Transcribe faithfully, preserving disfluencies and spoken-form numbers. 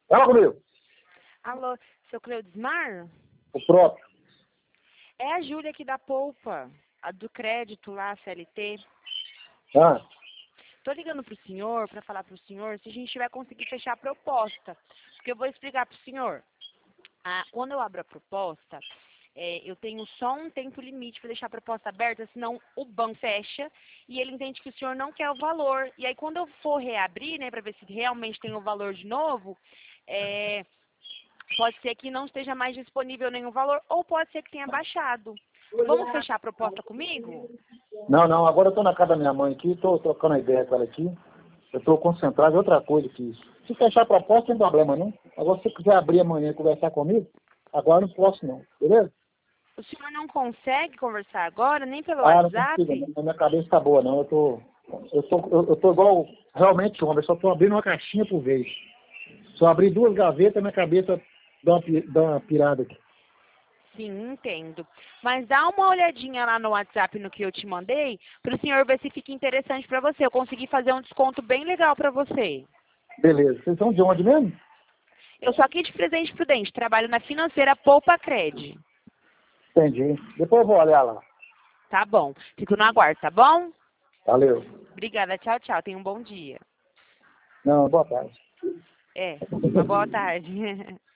Fala comigo. Alô, seu Cleudismar? O próprio. É a Júlia aqui da Poupa, a do crédito lá, C L T. Ah, Tô ligando pro senhor para falar pro senhor se a gente vai conseguir fechar a proposta. Porque eu vou explicar pro senhor. Ah, quando eu abro a proposta, é, eu tenho só um tempo limite para deixar a proposta aberta, senão o banco fecha e ele entende que o senhor não quer o valor. E aí quando eu for reabrir, né, para ver se realmente tem o valor de novo, é, pode ser que não esteja mais disponível nenhum valor, ou pode ser que tenha baixado. Vamos fechar a proposta comigo? não, não. Agora eu tô na casa da minha mãe aqui, tô trocando a ideia com ela aqui. Eu tô concentrado em outra coisa aqui. Se fechar a proposta, não tem problema, não. Agora, se você quiser abrir amanhã e conversar comigo, agora eu não posso, não. Beleza? O senhor não consegue conversar agora, nem pelo Ah, não consigo. WhatsApp? A minha cabeça tá boa, não. Eu tô... Eu tô, eu, eu tô igual realmente homem, eu só tô abrindo uma caixinha por vez. Se eu abrir duas gavetas, minha cabeça dá uma, pi- dá uma pirada aqui. Sim, entendo. Mas dá uma olhadinha lá no WhatsApp no que eu te mandei, para o senhor ver se fica interessante para você. Eu consegui fazer um desconto bem legal para você. Beleza. Vocês são de onde mesmo? Eu sou aqui de Presidente Prudente, trabalho na financeira Poupa Cred. Entendi. Depois eu vou olhar lá. Tá bom. Fico no aguardo, tá bom? Valeu. Obrigada, tchau, tchau. Tenha um bom dia. Não, boa tarde. É, uma boa tarde.